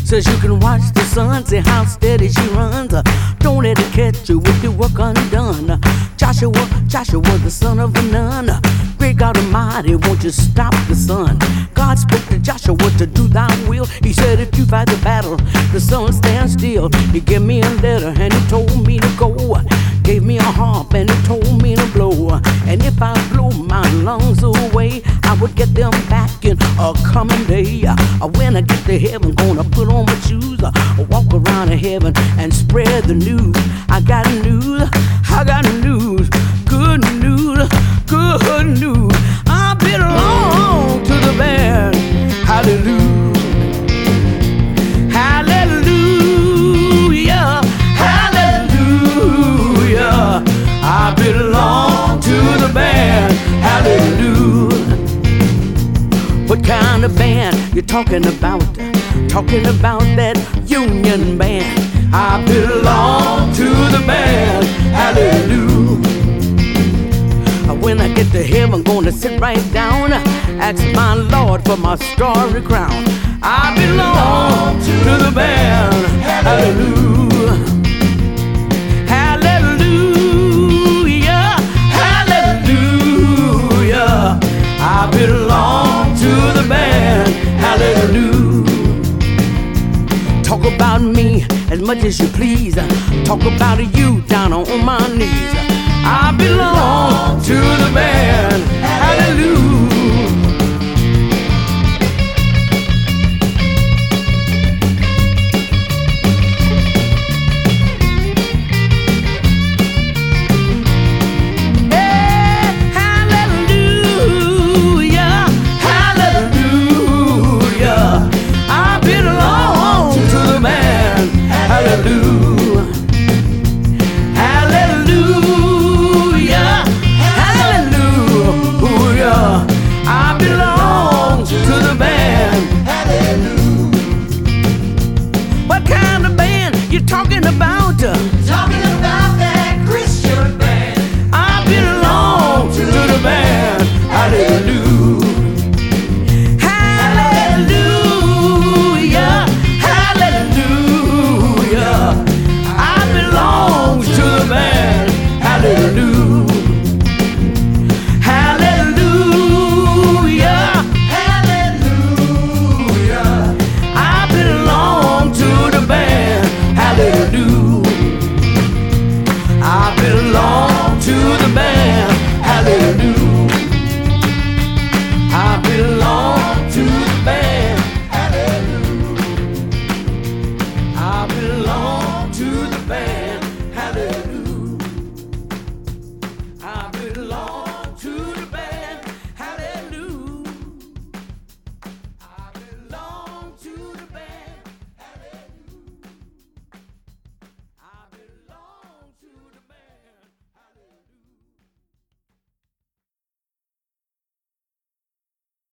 Says you can watch the sun, see how steady she runs. Don't let it catch you with your work undone. Joshua, the son of Nun. Great God Almighty, won't you stop the sun? God spoke to Joshua to do thy will. He said if you fight the battle, the sun stands still. He gave me a letter and he told me to go. Gave me a harp and he told me to blow. And if I blow my lungs away, I would get them back in a coming day. When I get to heaven, gonna put on my shoes, walk around in heaven and spread the news. I got news, good news, good news. I belong to the band. Hallelujah, hallelujah, hallelujah. I belong to the band. Hallelujah. What kind of band you talking about? Talking about that union band. I belong to the band. Hallelujah. When I get to heaven, I'm gonna sit right down, ask my Lord for my starry crown. I belong to the band. Hallelujah. Hallelujah. Hallelujah. I belong to the band. Hallelujah. Talk about me as much as you please. Talk about you down on my knees. I belong to the band.